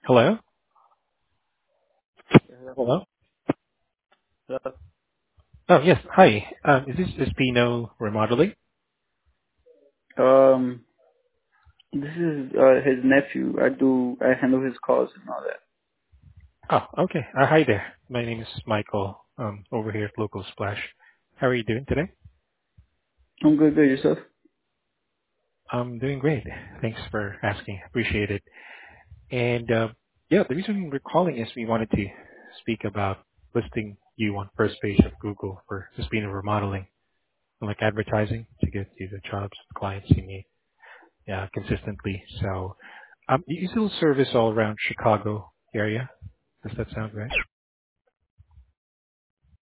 Hello? Yeah. Hello? Yeah. Oh, yes. Hi. Is this Espino Remodeling? Um, this is his nephew. I handle his calls and all that. Oh, okay. Hi there. My name is Michael, over here at Local Splash. How are you doing today? I'm good. Good yourself? I'm doing great. Thanks for asking. Appreciate it. And, yeah, the reason we're calling is we wanted to speak about listing you on first page of Google for Espino Remodeling, like advertising to get you the jobs, clients you need, consistently. So, you still service all around Chicago area? Does that sound right?